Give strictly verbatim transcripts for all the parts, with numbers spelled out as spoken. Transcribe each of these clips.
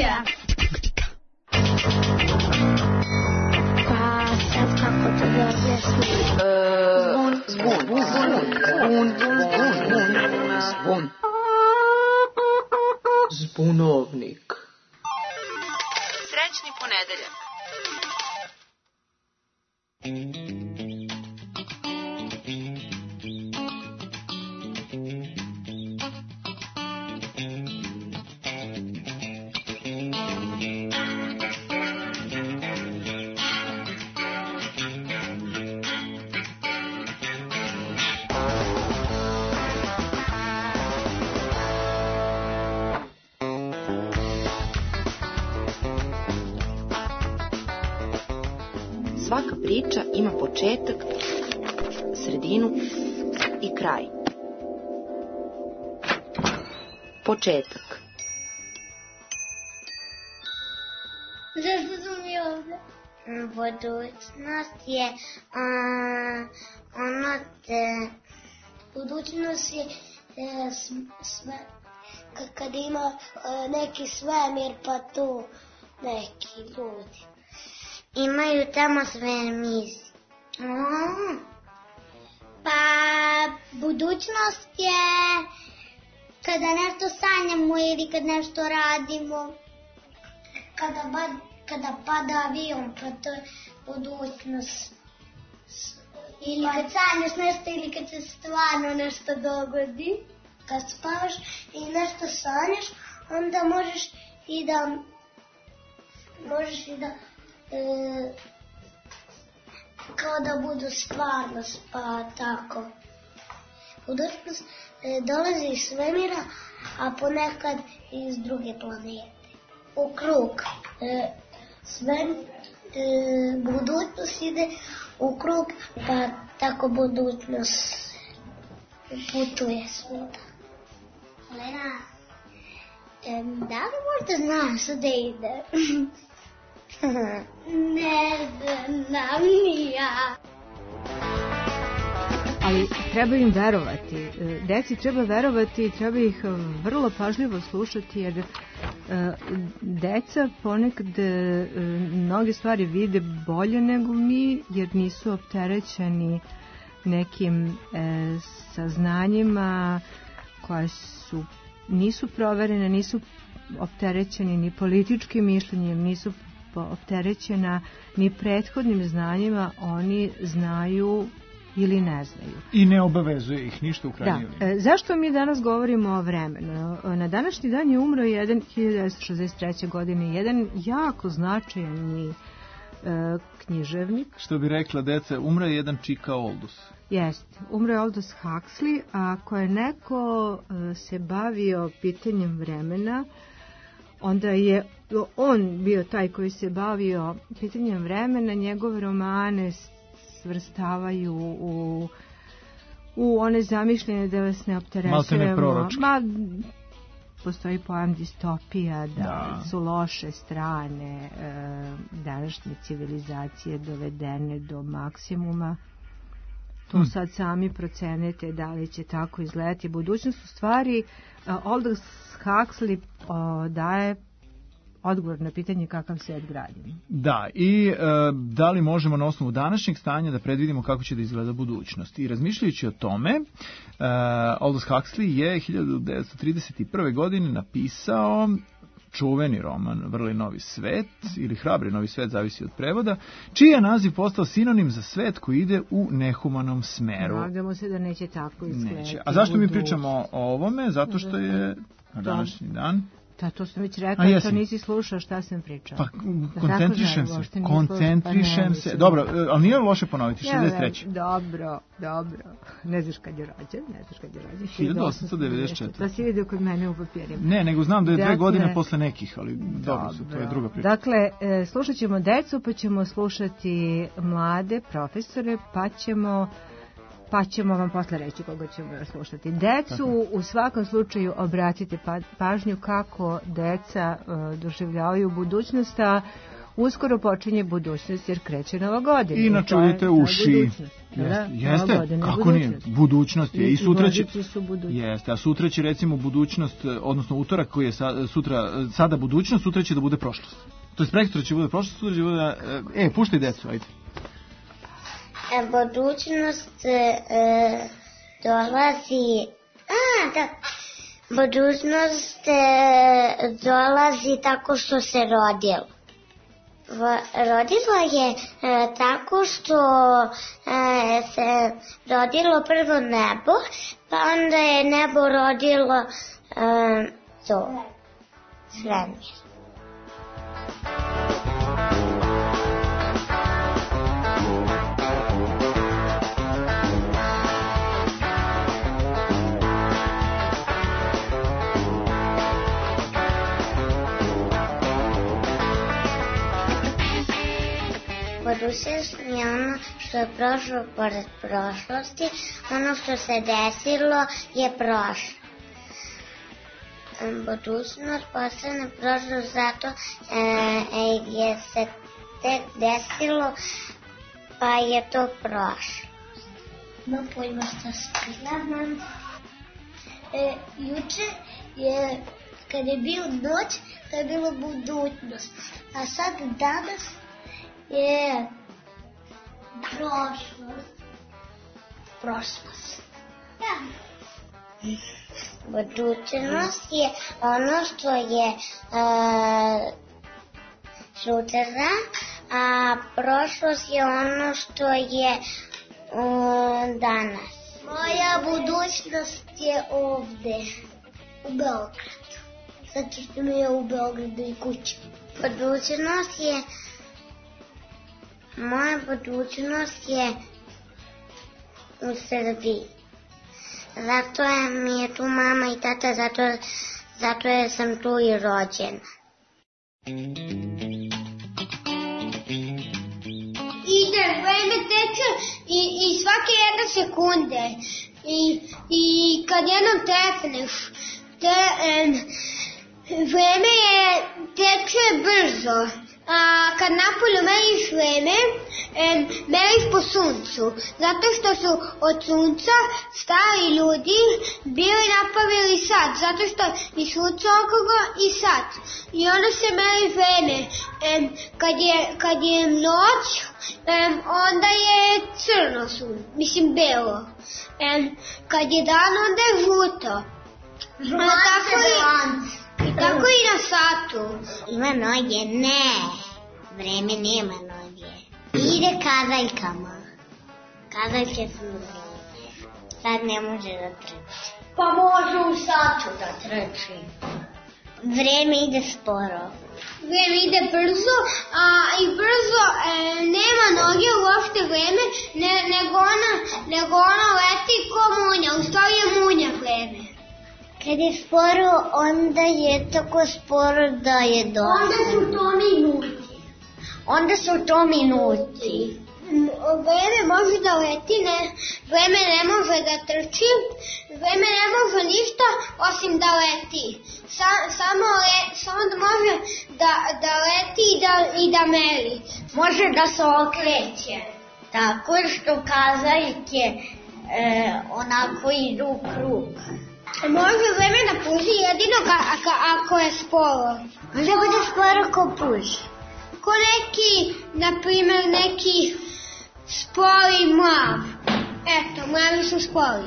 emisija. Pa sad kako to da objasnim? Zvon, zvon, zvon, zvon, zvon, zvon. Zbunovnik. Srećni ponedeljak. Svaka priča ima početak, sredinu i kraj. Početak. Zašto sam mi ovdje? Budućnost je a, ono te... Budućnost je e, sve... K- kad ima e, neki svemir pa tu neki ljudi. Imaju tamo sve misli. Mm. Pa budućnost je kada nešto sanjamo ili kad nešto radimo. Kada, ba, kada pada avion, pa to je budućnost. Ili kad sanjaš nešto ili kad se stvarno nešto dogodi. Kad spavaš i nešto sanjaš, onda možeš i da... Možeš i da... E, kao da budu stvarnost, pa tako. Budućnost e, dolazi iz svemira, a ponekad iz druge planete. U krug. E, sve, e, budućnost ide u krug, pa tako budućnost putuje svuda. Lena, e, da li možda znaš da ide? Ne znam ni ja. Ali treba im verovati. Deci treba verovati i treba ih vrlo pažljivo slušati, jer deca ponekad mnoge stvari vide bolje nego mi, jer nisu opterećeni nekim saznanjima koja su, nisu proverene, nisu opterećeni ni političkim mišljenjem, nisu opterećena ni prethodnim znanjima, oni znaju ili ne znaju. I ne obavezuje ih ništa u krajnjoj liniji. Da. Zašto mi danas govorimo o vremenu? Na današnji dan je umro jedan hiljadu devetsto šezdeset treće. godine jedan jako značajni e, književnik. Što bi rekla deca, umro je jedan čika Aldous. Jeste, umro je Aldous Huxley, a ako je neko e, se bavio pitanjem vremena, onda je on bio taj koji se bavio pitanjem vremena. Njegove romane svrstavaju u, u one zamišljene da vas ne opterećujemo. Ma, postoji pojam distopija, da, da. su loše strane e, današnje civilizacije dovedene do maksimuma. To hmm. sad sami procenete da li će tako izgledati budućnost. U stvari, Aldous Huxley o, daje odgovor na pitanje kakav svijet gradimo. Da, i e, da li možemo na osnovu današnjeg stanja da predvidimo kako će da izgleda budućnost. I razmišljajući o tome, e, Aldous Huxley je hiljadu devetsto trideset prve. godine napisao čuveni roman Vrli novi svet ili Hrabri novi svet, zavisi od prevoda, čiji je naziv postao sinonim za svet koji ide u nehumanom smeru. Nadamo se da neće tako izgledati. A zašto mi pričamo o ovome? Zato što je na današnji dan... Da, to sam već rekla, to nisi slušao šta sam pričao. Pa, koncentrišem se, koncentrišem se. Dobro, ali nije loše ponoviti, šezdeset treće. Dobro, dobro. Ne znaš kad je rođen, ne znaš kad je rođen. hiljadu osamsto devedeset četvrte. To si vidio kod mene u papirima. Ne, nego znam da je dve godine posle nekih, ali dobro su, to je druga priča. Dakle, slušat ćemo decu, pa ćemo slušati mlade profesore, pa ćemo... pa ćemo vam posle reći koga ćemo slušati. Decu u svakom slučaju obratite pa, pažnju kako deca uh, doživljavaju budućnost, a uskoro počinje budućnost jer kreće nova godina. I načujete uši. Da, Jeste, ova godina je kako nije? budućnost. Budućnost je. I I sutra će... vodiči su budućnost. Jeste, a sutra će recimo budućnost, odnosno utorak koji je sa, sutra, sada budućnost, sutra će da bude prošlost. To je preksutra će bude prošlost, sutra će bude... E, puštaj decu, ajde. E, budućnost e, dolazi... A, da... Budućnost e, dolazi tako što se rodilo. Rodilo je e, tako što e, se rodilo prvo nebo, pa onda je nebo rodilo e, to, svemir. Budućnost je ono što je prošlo pored prošlosti, ono što se desilo je prošlo. Budućnost postane prošlost zato e, je se tek desilo, pa je to prošlo. Ma pojma šta se znam. E, juče je, kad je bio noć, to je bilo budućnost, a sad danas je prošlost. Prošlost. Da. Budućnost je ono što je uh, sutra, a prošlost je ono što je uh, danas. Moja budućnost je ovde, u Beogradu. Zato što mi je u Beogradu i kuća. Budućnost je Moja budućnost je u Srbiji. Zato je, mi je tu mama i tata, zato, zato je sam tu i rođena. Ide, vreme teče i, i svake jedne sekunde. I, i kad jednom trepneš, te, um, vreme je, teče brzo. A kad napolju meriš vreme, e, meriš po suncu, zato što su od sunca stari ljudi bili napravili sat, zato što i sunce okolo i sat. I onda se meri vreme. E, kad, je, kad je noć, e, onda je crno sunce, mislim belo. E, kad je dan, onda je žuto. Žuto je I tako i na satu. Ima noge? Ne. Vreme nema noge. Ide kadaljkama. Kadaljke su noge. Sad ne može da trči. Pa može u satu da trči. Vreme ide sporo. Vreme ide brzo, a i brzo e, nema noge uopšte vreme, ne, nego, ona, nego ona leti ko munja. U stvari je munja vreme. Kad je sporo, onda je tako sporo da je dosta. Onda su to minuti. Onda su to minuti. Vreme može da leti, ne, vreme ne može da trči, vreme ne može ništa osim da leti. Sa, samo, le, samo da može da, da leti i da, i da meri. Može da se okreće. Tako što kazaljke e, onako idu u krug. Može vreme da puži jedino ka, ka, ako je sporo. Može bude sporo ko puži. Ko neki, na primjer, neki spori mlav. Eto, mlavi su spori.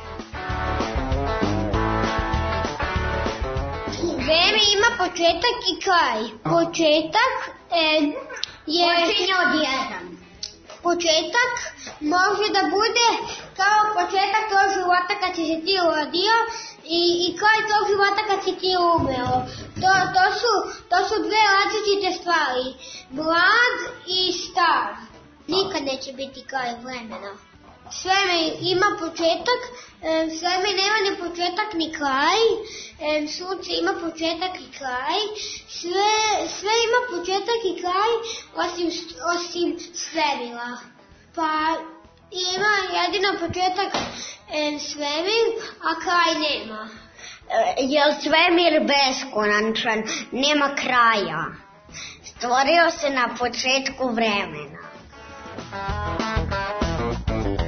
Vreme ima početak i kraj. Početak e, je... Počinje od jedan. Početak može da bude kao početak tog života kad si se ti rodio i, i kraj tog života kad si ti umeo. To, to, su, to su dve različite stvari. Mlad i star. Nikad neće biti kraj vremena. Svemir ima početak, svemir nema ni početak ni kraj, sunce ima početak i kraj, sve, sve ima početak i kraj osim, osim svemira. Pa ima jedino početak svemir, a kraj nema. Je li svemir beskonačan? Nema kraja. Stvorio se na početku vremena.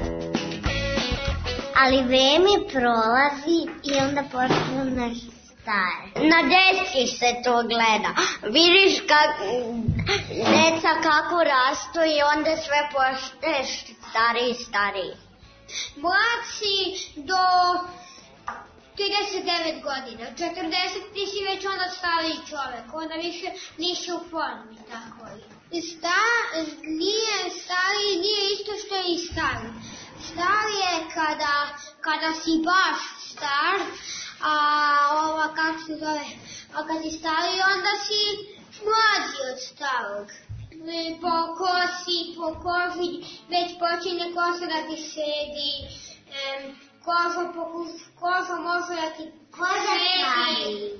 ali vreme prolazi i onda postane stare. Na deci se to gleda. Vidiš kak, deca kako rastu i onda sve postaje stariji i stariji. Mlad si do trideset devet godina, četrdeset ti si već onda stariji čovek, onda više nisi u formi, tako je. Sta, nije stariji, nije isto što je i stari. Stari je kada, kada si baš star, a ova, kako se zove, a kad si stari, onda si mlađi od starog. Po kosi, po koži, već počinje kosa da ti sedi, em, koža, po, koža može da ti sedi.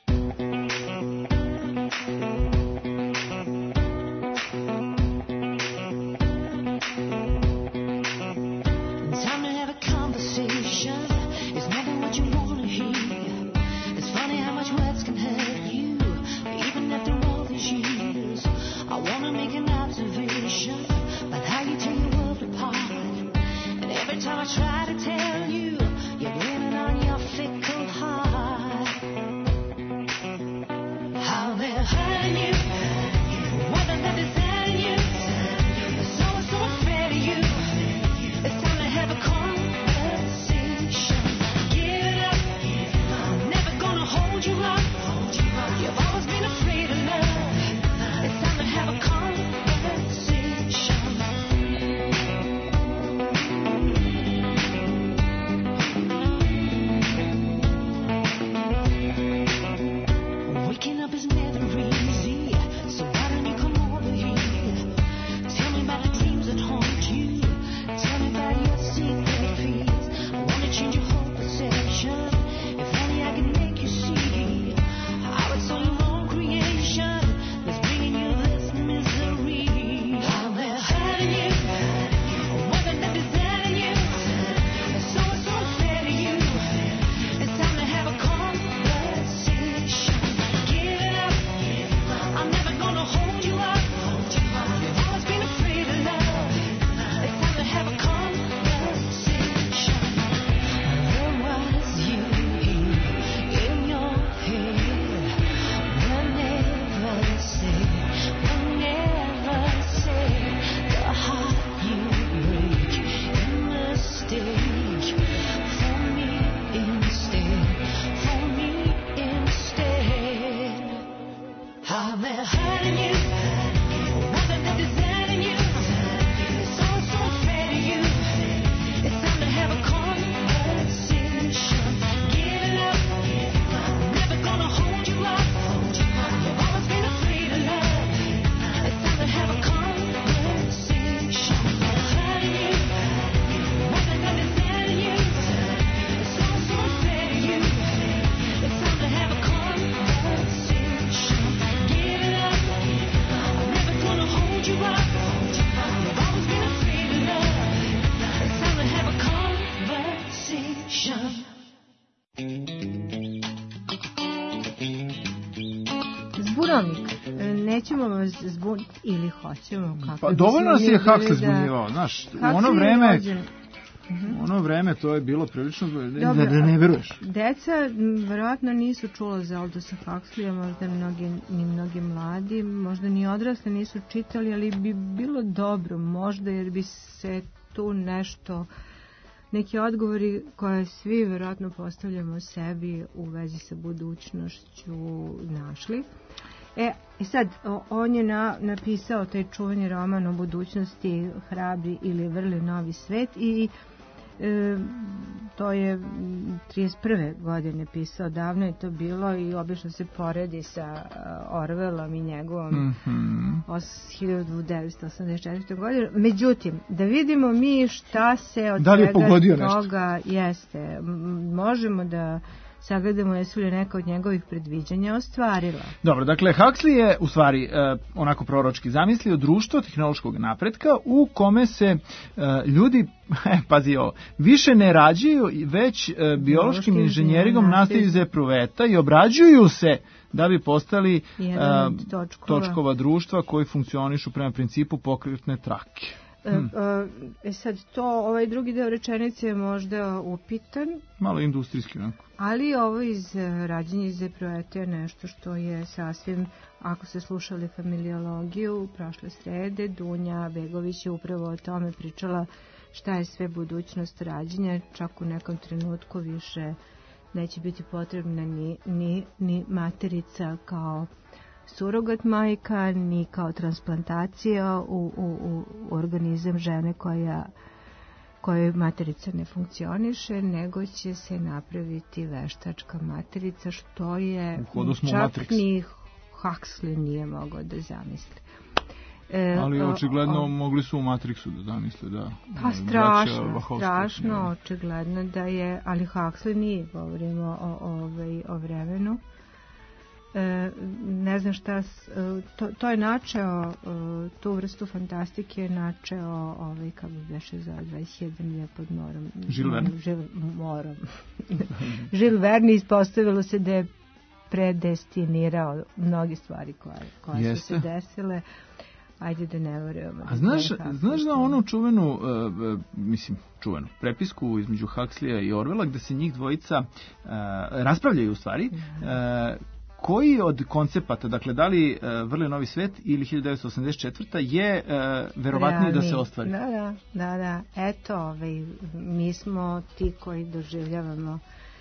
Nećemo vas zbuniti ili hoćemo. Kako pa dovoljno nas je Huxley zbunjivao, znaš, u ono vreme, u ono vreme to je bilo prilično da, da ne veruješ. Deca verovatno nisu čula za Aldosa Huxleya, možda mnogi, ni mnogi mladi, možda ni odrasli nisu čitali, ali bi bilo dobro možda jer bi se tu nešto, neki odgovori koje svi verovatno postavljamo sebi u vezi sa budućnošću našli. E, sad, on je na, napisao taj čuveni roman o budućnosti, Hrabri ili Vrli novi svet i e, to je trideset prve godine pisao, davno je to bilo i obično se poredi sa Orwellom i njegovom mm-hmm. hiljadu devetsto osamdeset četvrte. godine. Međutim, da vidimo mi šta se od svega toga nešto? Jeste, možemo da sagledamo jesu li neka od njegovih predviđanja ostvarila. Dobro, dakle, Huxley je u stvari e, onako proročki zamislio društvo tehnološkog napretka u kome se e, ljudi, pazi ovo, više ne rađaju, već e, biološkim inženjeringom nastaju za epruveta i obrađuju se da bi postali e, točkova. točkova društva koji funkcionišu prema principu pokretne trake. Hmm. E sad, to, ovaj drugi deo rečenice je možda upitan. Malo industrijski, onako. Ali ovo iz Rađenja iz Eproete je nešto što je sasvim, ako ste slušali familiologiju prošle srede, Dunja Begović je upravo o tome pričala šta je sve budućnost rađenja, čak u nekom trenutku više neće biti potrebna ni, ni, ni materica kao surogat majka, ni kao transplantacija u, u, u organizam žene koja, kojoj materica ne funkcioniše, nego će se napraviti veštačka materica, što je čak ni Huxley nije mogao da zamisli. E, Ali očigledno o, o, mogli su u Matrixu da zamisle, da. Pa strašno, strašno, ja. Očigledno da je, ali Huxley nije, govorimo o, o, o vremenu. E, ne znam šta, to, to je načeo, tu vrstu fantastike je načeo, ovaj, kako bi beše za dvadeset jedan milja pod morom. Žil Verne. Žil, morom. Žil Verne, ispostavilo se da je predestinirao mnoge stvari koje, koje su se desile. Ajde da ne verujemo. A znaš, znaš da onu čuvenu, uh, mislim, čuvenu prepisku između Huxleya i Orwella, gde se njih dvojica uh, raspravljaju u stvari, uh, koji od koncepata, dakle, da li uh, Vrli novi svet ili hiljadu devetsto osamdeset četvrta je uh, verovatnije da se ostvari? Da, da, da, da. Eto, ovaj, mi smo ti koji doživljavamo.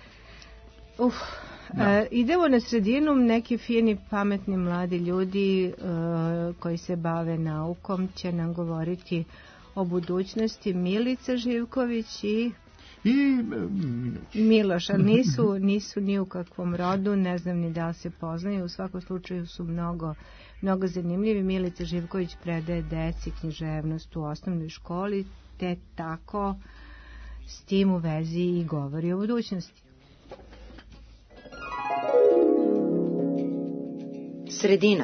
Uf, da. E, idemo na sredinu, neki fini, pametni mladi ljudi e, koji se bave naukom će nam govoriti o budućnosti. Milica Živković i i Miloš, ali nisu, nisu ni u kakvom rodu, ne znam ni da li se poznaju, u svakom slučaju su mnogo, mnogo zanimljivi. Milica Živković predaje deci književnost u osnovnoj školi, te tako s tim u vezi i govori o budućnosti. Sredina.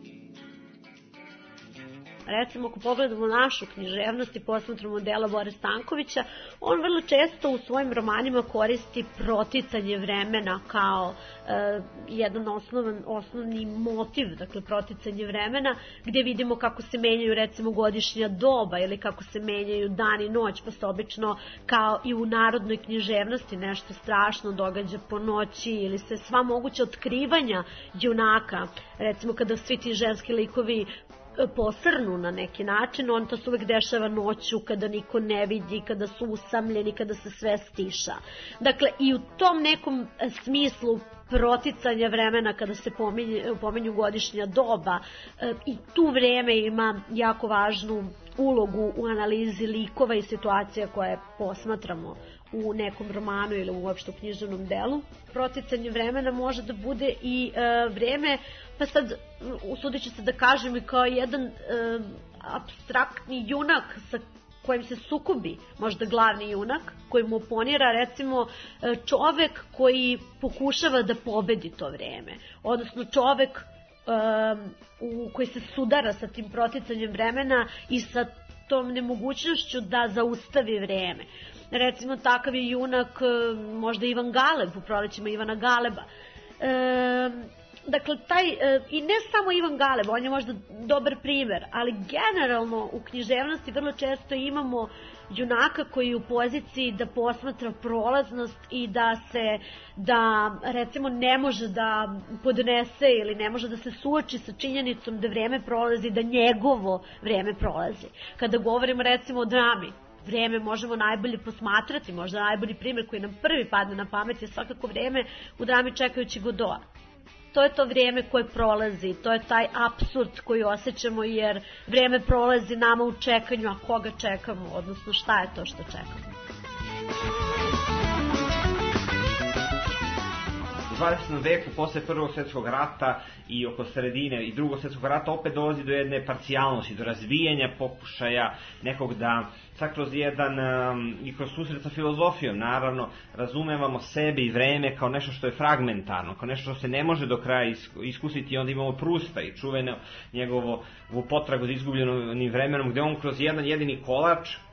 Recimo, ako pogledamo našu književnost i posmatramo dela Bore Stankovića, on vrlo često u svojim romanima koristi proticanje vremena kao e, jedan osnovan, osnovni motiv, dakle proticanje vremena, gdje vidimo kako se menjaju recimo godišnja doba ili kako se menjaju dan i noć, pa se obično kao i u narodnoj književnosti nešto strašno događa po noći ili se sva moguća otkrivanja junaka, recimo kada svi ti ženski likovi posrnu na neki način, on to se uvek dešava noću kada niko ne vidi, kada su usamljeni, kada se sve stiša. Dakle, i u tom nekom smislu proticanja vremena kada se pominju, pominju godišnja doba i tu vreme ima jako važnu ulogu u analizi likova i situacija koje posmatramo u nekom romanu ili uopšte u književnom delu. Proticanje vremena može da bude i e, vreme, pa sad usudit ću se da kažem i kao jedan e, apstraktni junak sa kojim se sukobi, možda glavni junak, koji mu oponira recimo čovek koji pokušava da pobedi to vreme, odnosno čovek um, u, koji se sudara sa tim proticanjem vremena i sa tom nemogućnošću da zaustavi vreme. Recimo takav je junak možda Ivan Galeb u Prolećima Ivana Galeba. Um, Dakle, taj, i ne samo Ivan Galeb, on je možda dobar primer, ali generalno u književnosti vrlo često imamo junaka koji je u poziciji da posmatra prolaznost i da se, da recimo ne može da podnese ili ne može da se suoči sa činjenicom da vreme prolazi, da njegovo vreme prolazi. Kada govorimo recimo o drami, vreme možemo najbolje posmatrati, možda najbolji primer koji nam prvi padne na pamet je svakako vreme u drami Čekajući Godota. To je to vrijeme koje prolazi, to je taj apsurd koji osjećamo jer vrijeme prolazi nama u čekanju, a koga čekamo, odnosno šta je to što čekamo. U dvadesetom veku, posle Prvog svjetskog rata i oko sredine i Drugog svjetskog rata opet dolazi do jedne parcijalnosti, do razvijanja pokušaja nekog da sad kroz jedan um, i kroz susret sa filozofijom naravno razumevamo sebe i vreme kao nešto što je fragmentarno, kao nešto što se ne može do kraja iskusiti. I onda imamo Prusta i čuveno njegovo potragu za izgubljenim vremenom gde on kroz jedan jedini kolač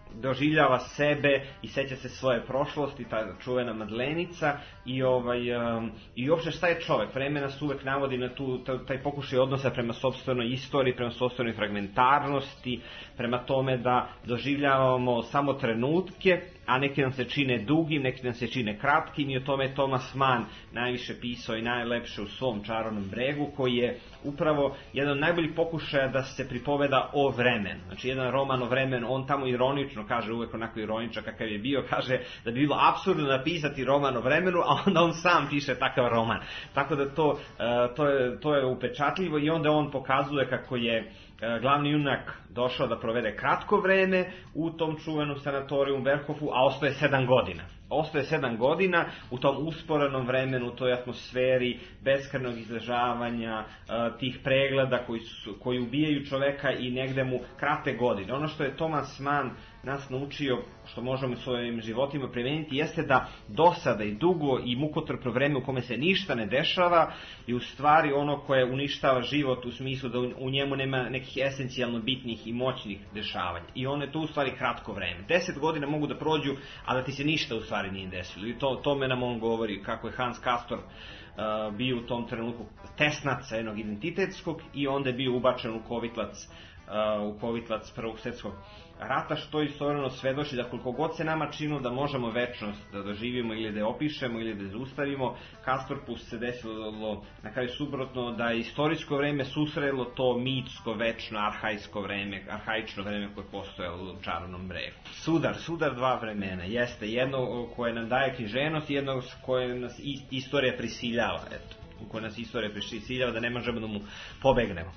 doživljava sebe i seća se svoje prošlosti, ta čuvena Madlenica i ovaj um, i uopšte šta je čovek. Vreme nas uvek navodi na tu taj pokušaj odnosa prema sopstvenoj istoriji, prema sopstvenoj fragmentarnosti, prema tome da doživljavamo samo trenutke, a neki nam se čine dugim, neki nam se čine kratkim, i o tome je Thomas Mann najviše pisao i najlepše u svom Čarobnom bregu, koji je upravo jedan od najboljih pokušaja da se pripoveda o vremenu. Znači, jedan roman o vremenu, on tamo ironično kaže, uvek onako ironičan kakav je bio, kaže da bi bilo apsurdno napisati roman o vremenu, a onda on sam piše takav roman. Tako da to, to, je, to je upečatljivo, i onda on pokazuje kako je glavni junak došao da provede kratko vreme u tom čuvenom sanatoriju u Berghofu, a ostaje sedam godina. Ostaje sedam godina u tom usporenom vremenu, u toj atmosferi beskrajnog izležavanja, tih pregleda koji, su, koji ubijaju čoveka i negde mu krate godine. Ono što je Thomas Mann nas naučio, što možemo svojim životima primeniti, jeste da dosada i dugo i mukotrpno vreme u kome se ništa ne dešava je u stvari ono koje uništava život, u smislu da u njemu nema nekih esencijalno bitnih i moćnih dešavanja. I ono je to u stvari kratko vreme. Deset godina mogu da prođu, a da ti se ništa u stvari nije desilo. I to, tome nam on govori, kako je Hans Castor uh, bio u tom trenutku tesnaca jednog identitetskog, i onda je bio ubačen u kovitlac, uh, u kovitlac Prvog svjetskog rata, što istovremeno svedoči da koliko god se nama činilo da možemo večnost da doživimo ili da je opišemo ili da je zaustavimo, Castorpu se desilo na kraju suprotno, da je istorijsko vreme susrelo to mitsko, večno, arhajsko vreme, arhaično vreme koje je postojalo u Čarobnom bregu. Sudar, sudar dva vremena, jeste jedno koje nam daje književnost i jedno koje nas istorija prisiljava, eto, u koje nas istorija prisiljava da ne možemo da mu pobegnemo.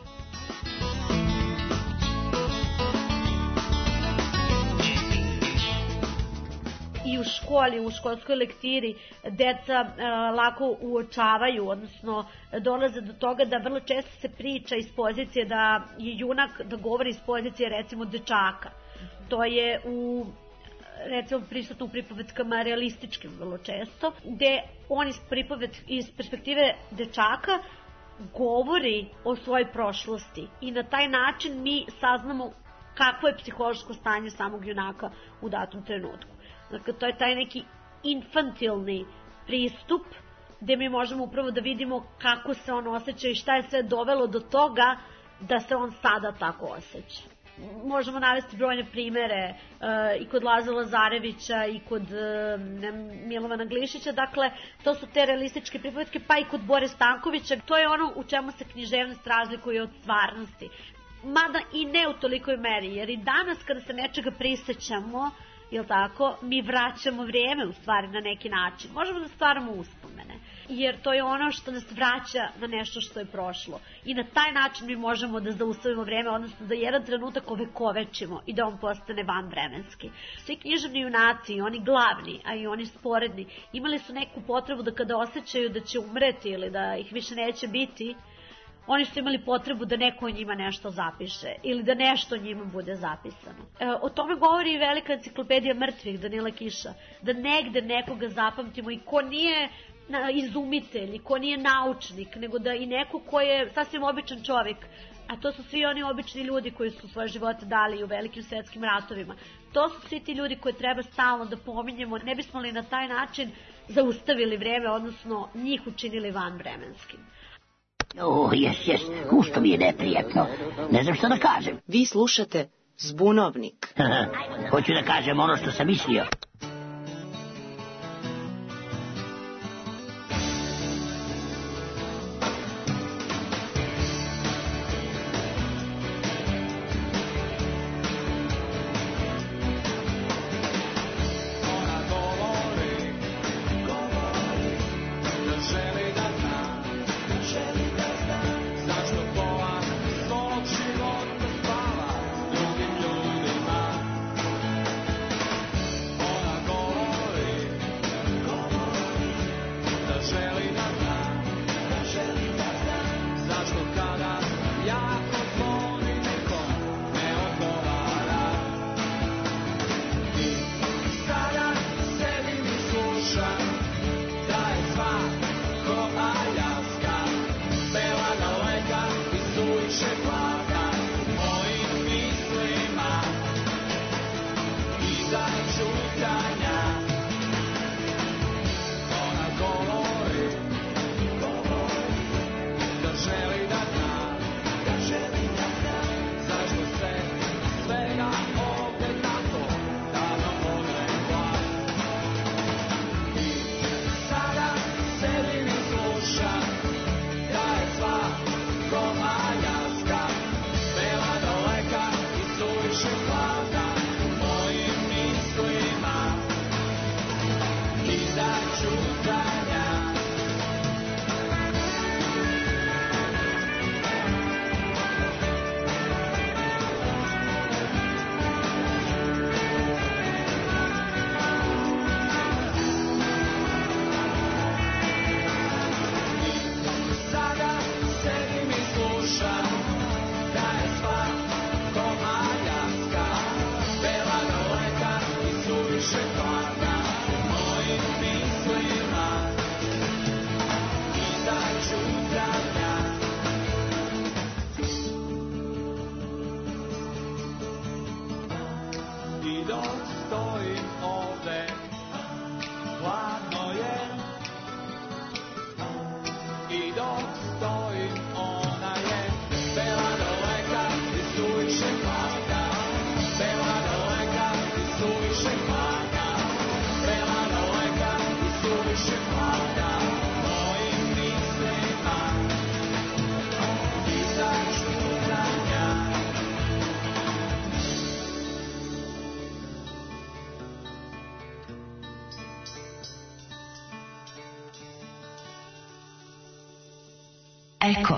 I u školi, u školskoj lektiri deca e, lako uočavaju, odnosno dolaze do toga da vrlo često se priča iz pozicije da je junak, da govori iz pozicije recimo dečaka. To je u recimo prisutno u pripovetkama realističkim vrlo često, gde on iz, pripoved, iz perspektive dečaka govori o svojoj prošlosti i na taj način mi saznamo kakvo je psihološko stanje samog junaka u datom trenutku. Dakle, to je taj neki infantilni pristup gde mi možemo upravo da vidimo kako se on osjeća i šta je sve dovelo do toga da se on sada tako osjeća. Možemo navesti brojne primere uh, i kod Laze Lazarevića i kod uh, ne, Milovana Glišića, dakle to su te realističke pripovetke, pa i kod Bore Stankovića. To je ono u čemu se književnost razlikuje od stvarnosti, mada i ne u tolikoj meri, jer i danas kada se nečega prisećamo, jel tako, mi vraćamo vrijeme u stvari na neki način. Možemo da stvaramo uspomene, jer to je ono što nas vraća na nešto što je prošlo. I na taj način mi možemo da zaustavimo vrijeme, odnosno da jedan trenutak ovekovečimo i da on postane vanvremenski. Svi književni junaci, oni glavni, a i oni sporedni, imali su neku potrebu da kada osjećaju da će umreti ili da ih više neće biti, oni su imali potrebu da neko o njima nešto zapiše ili da nešto o njima bude zapisano. E, o tome govori i velika enciklopedija mrtvih Danila Kiša, da negde nekoga zapamtimo i ko nije izumitelj, ko nije naučnik, nego da i neko ko je sasvim običan čovjek, a to su svi oni obični ljudi koji su svoje živote dali u velikim svjetskim ratovima. To su svi ti ljudi koje treba stalno da pominjemo, ne bismo li na taj način zaustavili vrijeme, odnosno njih učinili vanvremenskim. O, jes, jes, ušto mi je neprijatno. Ne znam što da kažem. Vi slušate Zbunovnik. Hoću da kažem ono što sam mislio. dok stojim, ona je bela daleka i suviše mlada, bela daleka i suviše mlada, bela daleka i suviše mlada, mojim mislima izađu utranja. Eko.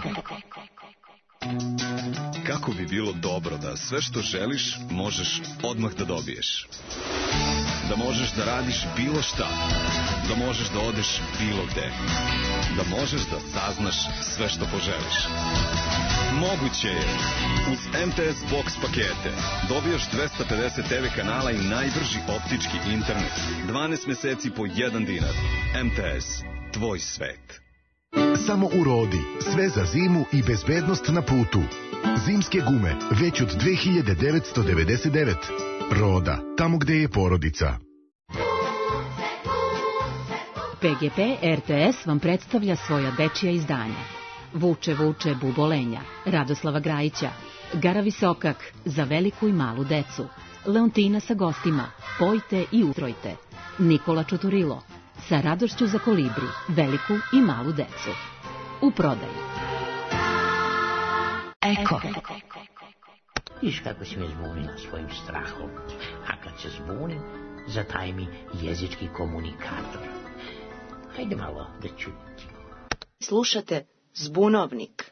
Kako bi bilo dobro da sve što želiš možeš odmah da dobiješ. Da možeš da radiš bilo šta. Da možeš da odeš bilo gde. Da možeš da saznaš sve što poželiš. Moguće je. Uz M T S Box pakete dobijaš dvesta pedeset te ve kanala i najbrži optički internet. dvanaest meseci po jedan dinar. M T S. Tvoj svet. Samo u Rodi, sve za zimu i bezbednost na putu. Zimske gume, već od dve hiljade devetsto devedeset devet. Roda, tamo gde je porodica. P G P R T S vam predstavlja svoja dečija izdanja. Vuče, vuče, bubolenja, Radoslava Grajića, Gara Visokak, za veliku i malu decu, Leontina sa gostima, Pojte i utrojte, Nikola Čuturilo, sa radošću za kolibri, veliku i malu decu. U prodaji. Eko. Viš kako si me zbunila svojim strahom, a kad se zbunim, zataj mi jezički komunikator. Hajde malo da čutim. Slušate Zbunovnik.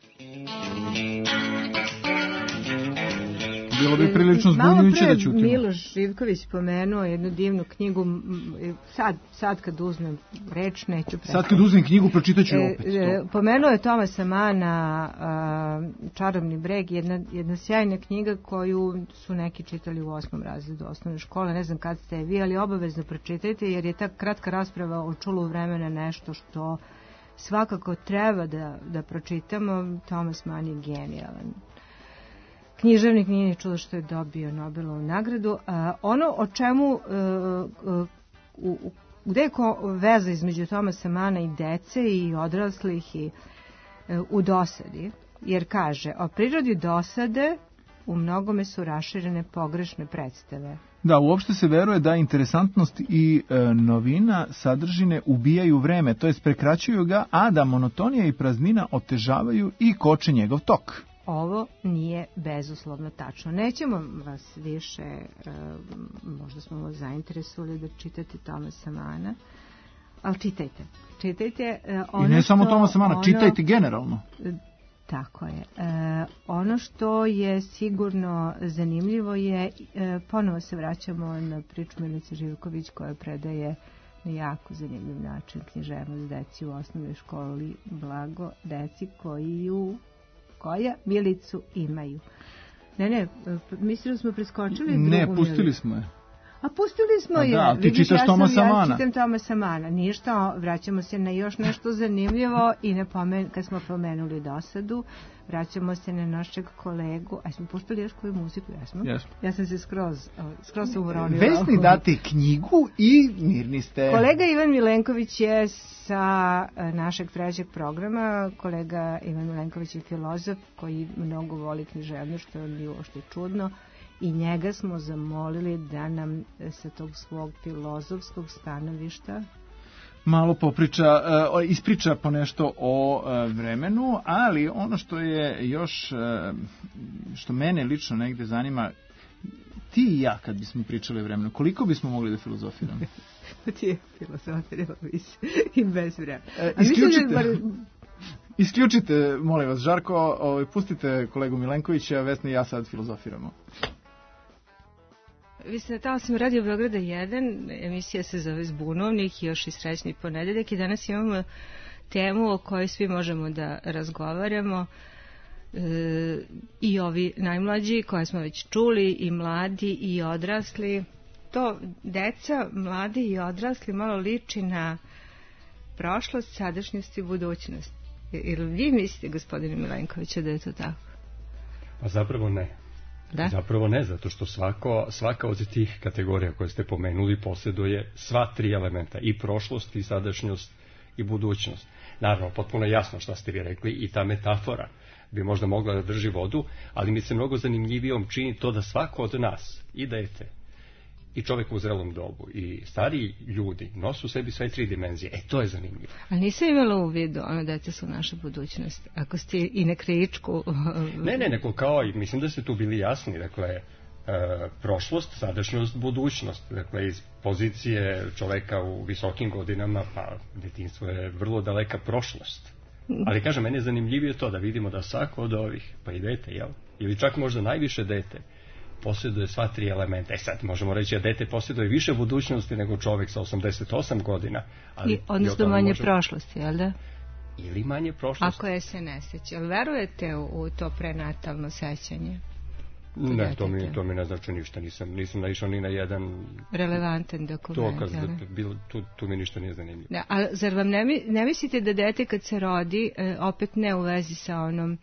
Bilo bi prilično zbunjujuće da ćutimo. Miloš Živković pomenuo jednu divnu knjigu, sad, sad kad uzmem reč, neću prestati. Sad kad uzmem knjigu, pročitat ću opet. E, pomenuo je Tomasa Mana, a, Čarobni breg, jedna, jedna sjajna knjiga koju su neki čitali u osmom razredu osnovne škole, ne znam kad ste je vi, ali obavezno pročitajte, jer je ta kratka rasprava o čulu vremena nešto što svakako treba da, da pročitamo. Tomas Mann je genijalan književnik, nije ni čudo što je dobio Nobelovu nagradu. A, ono o čemu, a, a, u, gde je ko, veza između Tomasa Mana i dece i odraslih i a, u dosadi, jer kaže, o prirodi dosade u mnogome su raširene pogrešne predstave. Da, uopšte se veruje da interesantnost i e, novina sadržine ubijaju vreme, to jest prekraćuju ga, a da monotonija i praznina otežavaju i koče njegov tok. Ovo nije bezuslovno tačno. Nećemo vas više, e, možda smo vas zainteresovali da čitate Tomasa Mana, ali čitajte. Čitajte e, ono I ne samo što, Tomasa Mana, ono, čitajte generalno. Tako je. E, ono što je sigurno zanimljivo je, e, ponovo se vraćamo na priču Milice Živković koja predaje na jako zanimljiv način književnost deci u osnovnoj školi, blago deci koji ju koja Milicu imaju. Ne, ne, mislim da smo preskočili Ne, drugu pustili Milicu. smo je. A pustili smo je. Da, ti Vidiš, čitaš ja Tomasa sam, Mana. Ja čitam Tomasa Mana. Ništa, vraćamo se na još nešto zanimljivo i na pomen, kad smo pomenuli dosadu, vraćamo se na našeg kolegu. A smo puštali još koju muziku? Jesmo? Jesmo. Ja sam se skroz, skroz sam uronila. Vesni date knjigu i mirni ste. Kolega Ivan Milenković je sa našeg trećeg programa. Kolega Ivan Milenković je filozof koji mnogo voli književnost, što nije uopšte čudno. I njega smo zamolili da nam sa tog svog filozofskog stanovišta malo popriča, uh, ispriča po nešto o uh, vremenu, ali ono što je još, uh, što mene lično negde zanima, ti i ja kad bismo pričali o vremenu, koliko bismo mogli da filozofiramo? Ti je filozofiramo i bez vremena. Uh, isključite, bar... isključite, molim vas, Žarko, ovaj, pustite kolegu Milenkovića, Vesna i ja sad filozofiramo. Vi ste na talasima Radio Beograda jedan, emisija se zove Zbunovnik, još i srećni ponedeljak i danas imamo temu o kojoj svi možemo da razgovaramo, e, i ovi najmlađi koje smo već čuli, i mladi i odrasli. To deca, mladi i odrasli malo liči na prošlost, sadašnjost i budućnost. Ili vi mislite, gospodine Milenkoviću, da je to tako? Pa zapravo ne. Da? Zapravo ne, zato što svako, svaka od tih kategorija koje ste pomenuli posjeduje sva tri elementa, i prošlost, i sadašnjost, i budućnost. Naravno, potpuno jasno što ste vi rekli i ta metafora bi možda mogla da drži vodu, ali mi se mnogo zanimljivijom čini to da svako od nas, i dete, i čovjek u zrelom dobu, i stariji ljudi, nosu u sebi sve tri dimenzije. E, to je zanimljivo. A nisam imala u vidu, ono, dete su naša budućnost. Ako ste i na kričku... ne, ne, neko kao, mislim da ste tu bili jasni, dakle, e, prošlost, sadašnjost, budućnost. Dakle, iz pozicije čoveka u visokim godinama, pa detinjstvo je vrlo daleka prošlost. Ali, kažem, meni je zanimljivije to da vidimo da svako od ovih, pa i dete, jel? Ili čak možda najviše dete, posjeduje sva tri elementa. E sad, možemo reći da dete posjeduje više budućnosti nego čovjek sa osamdeset osam godina. Ali I, odnosno manje možemo... prošlosti, jel da? Ili manje prošlosti. Ako je se ne seća. Verujete u, u to prenatalno sećanje? Ne, to mi, to mi ne znači ništa. Nisam, nisam naišao ni na jedan... relevantan dokument. Dokaz, da, bilo, tu, tu mi ništa nije zanimljivo. Da, a zar vam ne, ne mislite da dete kad se rodi, opet ne u vezi sa onom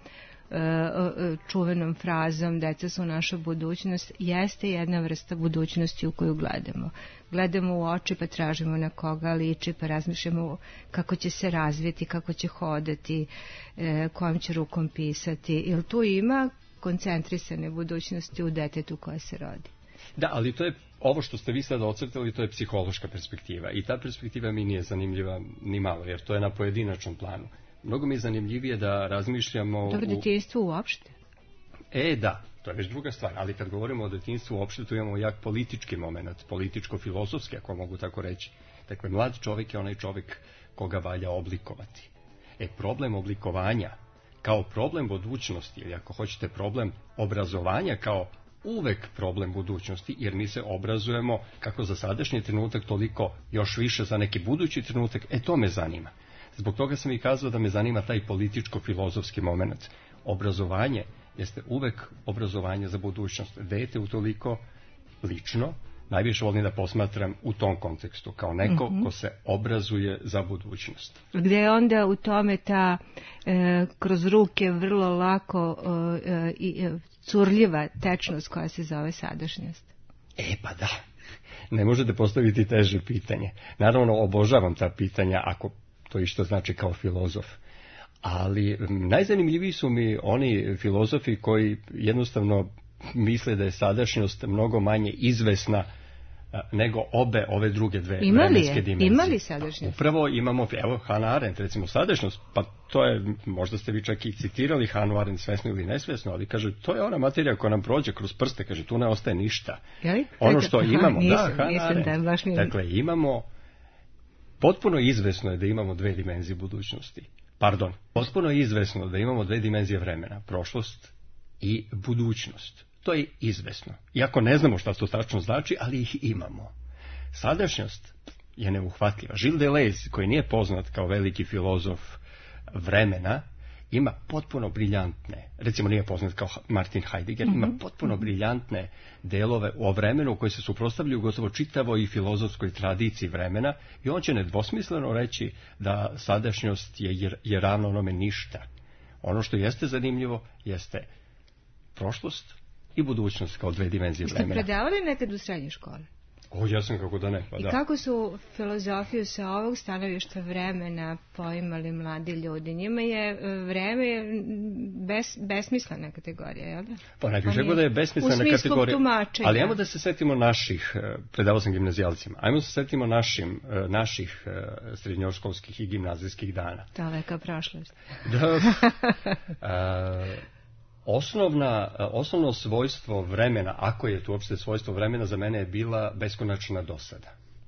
čuvenom frazom deca su naša budućnost, jeste jedna vrsta budućnosti u koju gledamo. Gledamo u oči pa tražimo na koga liči, pa razmišljamo kako će se razviti, kako će hodati, kojom će rukom pisati. Jel tu ima koncentrisane budućnosti u detetu koje se rodi? Da, ali to je ovo što ste vi sad ocrtali, to je psihološka perspektiva i ta perspektiva mi nije zanimljiva ni malo, jer to je na pojedinačnom planu. Mnogo mi je zanimljivije da razmišljamo... Dobro, u... detinjstvo uopšte? E, da, to je već druga stvar, ali kad govorimo o detinjstvu uopšte, tu imamo jak politički moment, političko-filozofski, ako mogu tako reći. Dakle, mlad čovjek je onaj čovjek koga valja oblikovati. E, problem oblikovanja kao problem budućnosti, ili ako hoćete problem obrazovanja kao uvek problem budućnosti, jer mi se obrazujemo kako za sadašnji trenutak, toliko još više za neki budući trenutak, e, to me zanima. Zbog toga sam i kazao da me zanima taj političko-filozofski moment. Obrazovanje jeste uvek obrazovanje za budućnost. Dete utoliko lično, najviše volim da posmatram u tom kontekstu, kao neko mm-hmm. ko se obrazuje za budućnost. Gdje je onda u tome ta e, kroz ruke vrlo lako e, i e, curljiva tečnost koja se zove sadašnjost? E pa da, ne možete postaviti teže pitanje. Naravno, obožavam ta pitanja ako to isto znači kao filozof. Ali najzanimljiviji su mi oni filozofi koji jednostavno misle da je sadašnjost mnogo manje izvesna nego obe ove druge dve vremenske dimenzije. Ima li sadašnjost? Upravo imamo, evo, Hannah Arendt, recimo sadašnjost, pa to je, možda ste vi čak i citirali Hannah Arendt svesno ili nesvesno, ali kaže, to je ona materija koja nam prođe kroz prste, kaže, tu ne ostaje ništa. Jeli? Ono što Aha, imamo, nisam, da, Hannah Arendt, da, baš nije. Dakle, imamo, potpuno izvesno je da imamo dve dimenzije budućnosti. Pardon, potpuno je izvesno da imamo dve dimenzije vremena, prošlost i budućnost. To je izvesno. Iako ne znamo šta to tačno znači, ali ih imamo. Sadašnjost je neuhvatljiva. Gilles Deleuze, koji nije poznat kao veliki filozof vremena, ima potpuno briljantne, recimo nije poznat kao Martin Heidegger, mm-hmm. ima potpuno briljantne delove o vremenu koji se suprotstavljaju gotovo čitavoj i filozofskoj tradiciji vremena i on će nedvosmisleno reći da sadašnjost je, je ravno onome ništa. Ono što jeste zanimljivo jeste prošlost i budućnost kao dve dimenzije vremena. Ste predavali nekad u srednjoj školi? O, ja sam kako da ne, pa I da. I kako su filozofiju sa ovog stanovišta vremena poimali mladi ljudi? Njima je vreme bes, besmislena kategorija, jel da? Pa ne bih rekao da je besmislena kategorija. Tumačenja. Ali ajmo da se setimo naših, predavao sam gimnazijalcima, ajmo da se setimo našim, naših srednjoškolskih i gimnazijskih dana. Daleka prošlost. Da. a, Osnovna, osnovno svojstvo vremena, ako je to uopšte svojstvo vremena, za mene je bila beskonačna dosada.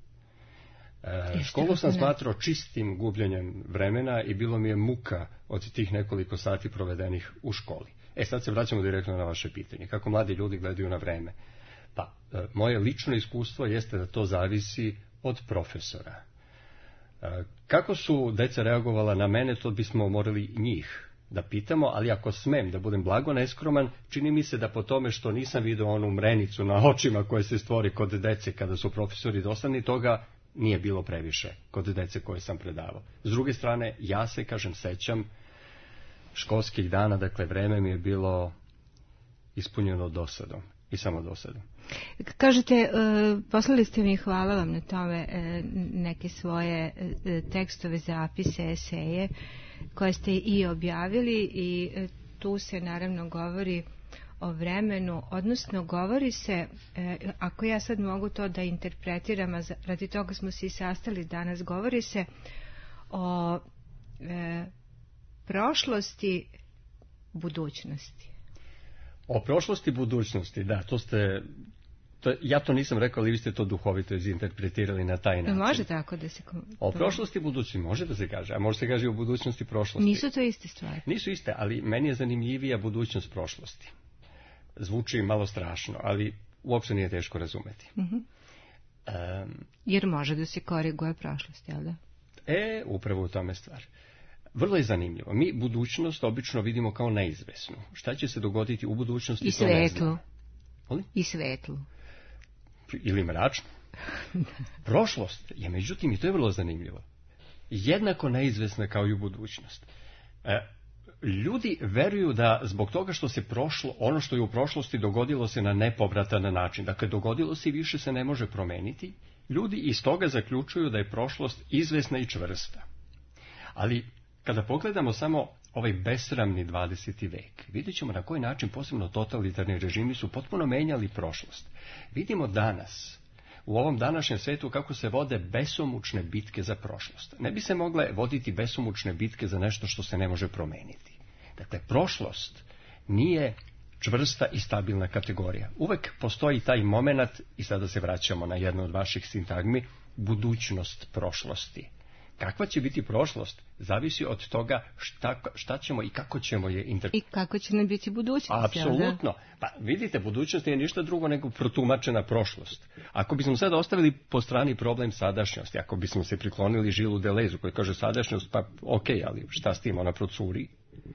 E, školu sam smatrao čistim gubljenjem vremena i bilo mi je muka od tih nekoliko sati provedenih u školi. E sad se vraćamo direktno na vaše pitanje. Kako mladi ljudi gledaju na vreme? Pa, e, moje lično iskustvo jeste da to zavisi od profesora. E, kako su deca reagovala na mene, to bismo morali njih da pitamo, ali ako smem da budem blago neskroman, čini mi se da po tome što nisam vidio onu mrenicu na očima koje se stvori kod dece kada su profesori dosadni, toga nije bilo previše kod dece koje sam predavao. S druge strane, ja se, kažem, sećam školskih dana, dakle, vreme mi je bilo ispunjeno dosadom. i samodosadan. Kažete, poslali ste mi, hvala vam na tome, neke svoje tekstove, zapise, eseje koje ste i objavili i tu se naravno govori o vremenu, odnosno govori se, ako ja sad mogu to da interpretiram, a radi toga smo se i sastali danas, govori se o e, prošlosti, budućnosti. O prošlosti, budućnosti, da, to ste, to, ja to nisam rekao, ali vi ste to duhovito izinterpretirali na taj način. Može tako da se... O prošlosti, budućnosti, može da se kaže, a može se kaže i o budućnosti, prošlosti. Nisu to iste stvari. Nisu iste, ali meni je zanimljivija budućnost prošlosti. Zvuči malo strašno, ali uopšte nije teško razumeti. Mm-hmm. Um, Jer može da se koriguje prošlost, jel da? E, upravo u tome stvar. Vrlo je zanimljivo. Mi budućnost obično vidimo kao neizvesnu. Šta će se dogoditi u budućnosti? I svetlu. I svetlu. Ili mračno. Prošlost je, međutim, i to je vrlo zanimljivo, jednako neizvesna kao i u budućnost. E, ljudi veruju da zbog toga što se prošlo, ono što je u prošlosti dogodilo se na nepovratan način, dakle dogodilo se i više se ne može promeniti, ljudi iz toga zaključuju da je prošlost izvesna i čvrsta. Ali kada pogledamo samo ovaj besramni dvadeseti vek, vidjet ćemo na koji način posebno totalitarni režimi su potpuno menjali prošlost. Vidimo danas, u ovom današnjem svetu, kako se vode besomučne bitke za prošlost. Ne bi se mogle voditi besomučne bitke za nešto što se ne može promeniti. Dakle, prošlost nije čvrsta i stabilna kategorija. Uvek postoji taj moment, i sada se vraćamo na jednu od vaših sintagmi, budućnost prošlosti. Kakva će biti prošlost, zavisi od toga šta, šta ćemo i kako ćemo je interpretirati. I kako će nam biti budućnost. Apsolutno. Pa vidite, budućnost je ništa drugo nego protumačena prošlost. Ako bismo sad ostavili po strani problem sadašnjosti, ako bismo se priklonili Žilu Delezu koji kaže sadašnjost, pa ok, ali šta s tim, ona procuri.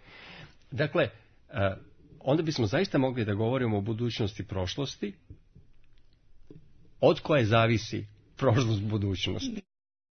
Dakle, onda bismo zaista mogli da govorimo o budućnosti prošlosti, od koje zavisi prošlost budućnosti.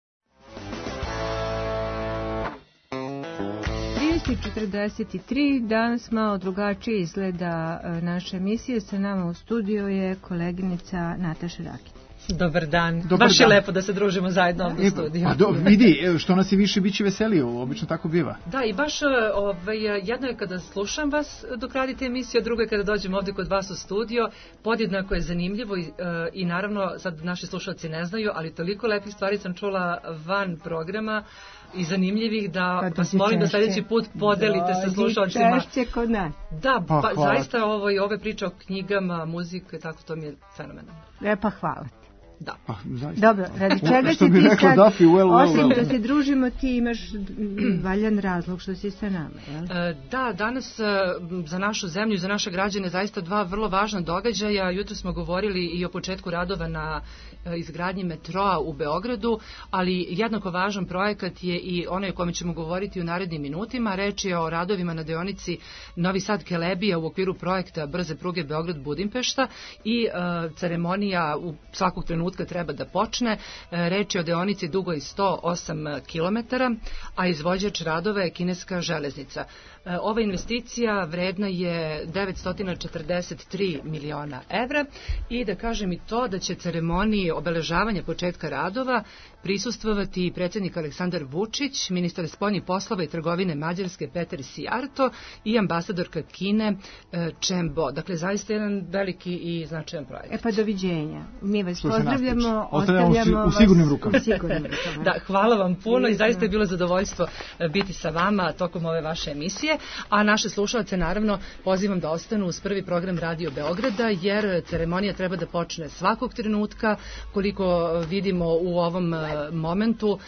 četrdeset tri, danas malo drugačije izgleda naša emisija. Sa nama u studiju je koleginica Nataša Rakić. Dobar dan. Dobar Baš dan. je lepo da se družimo zajedno u studiju. A do, vidi, što nas je više, bit će veselije, obično tako biva. Da, i baš ovaj, jedno je kada slušam vas dok radite emisiju, a drugo je kada dođem ovdje kod vas u studio. Podjednako je zanimljivo i, i naravno, sad naši slušalci ne znaju, ali toliko lepih stvari sam čula van programa i zanimljivih da vas molim da sljedeći put podelite sa slušalcima. Češće kod nas. Da, pa, pa zaista ovo i ove priče o knjigama, muzike, tako to mi je fenomenalno. E pa hvala ti. Da. Pa, dobro, radi čega si ti sad, Duffy, well, osim well, well. da se družimo, ti imaš valjan razlog što si sa nama, jel? E, da, danas za našu zemlju i za naše građane zaista dva vrlo važna događaja. Jutro smo govorili i o početku radova na izgradnji metroa u Beogradu, ali jednako važan projekat je i onaj o kome ćemo govoriti u narednim minutima. Reč je o radovima na deonici Novi Sad-Kelebija u okviru projekta brze pruge Beograd-Budimpešta i e, ceremonija u svakog trenutka treba da počne. Reč je o deonici dugoj sto osam kilometara, a izvođač radova je kineska železnica. Ova investicija vredna je devetsto četrdeset tri miliona evra i da kažem i to da će ceremoniji obeležavanja početka radova prisustvovati predsjednik Aleksandar Vučić, ministar spoljnih poslova i trgovine Mađarske Peter Sijarto i ambasadorka Kine Chen Bo. Dakle, zaista jedan veliki i značajan projekt. E pa doviđenja. Mi vas pozdravljamo, ostavljamo u sigurnim rukama. Da, hvala vam puno i zaista je bilo zadovoljstvo biti sa vama tokom ove vaše emisije. A naše slušalce naravno pozivam da ostanu uz prvi program Radio Beograda, jer ceremonija treba da počne svakog trenutka. Koliko vidimo u ovom momentu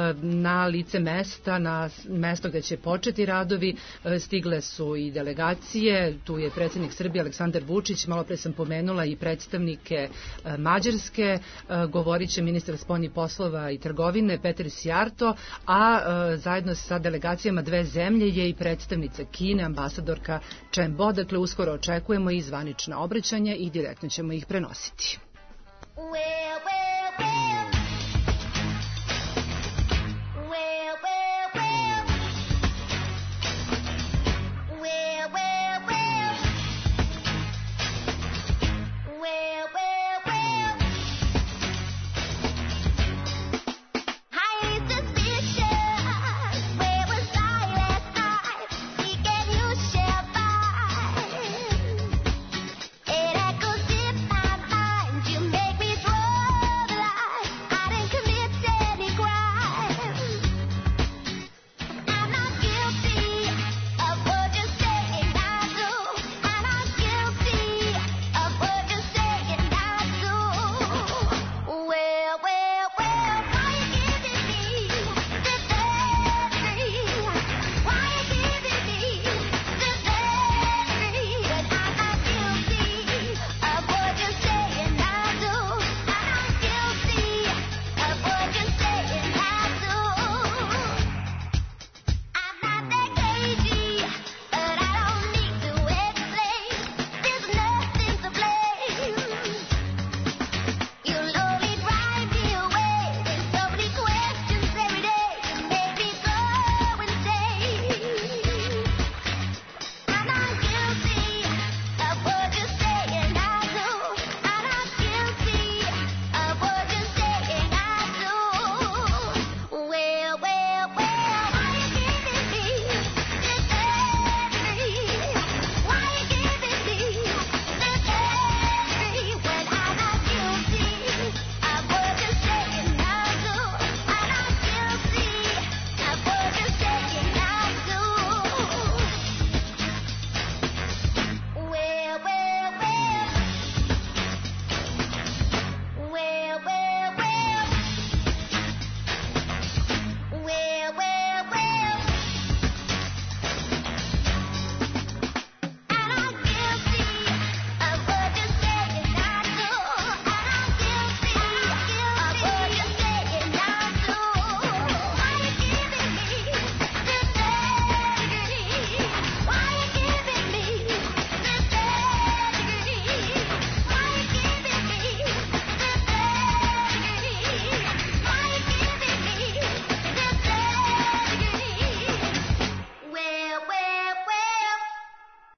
na lice mesta, na mesto gdje će početi radovi, stigle su i delegacije. Tu je predsjednik Srbije Aleksandar Vučić, malo pre sam pomenula i predstavnike Mađarske, govorit će ministar spoljnih poslova i trgovine Peter Sijarto, a zajedno sa delegacijama dve zemlje je i predstavnik Kine, ambasadorka Chen Bo. Dakle, uskoro očekujemo i zvanična obraćanja i direktno ćemo ih prenositi. Well, well.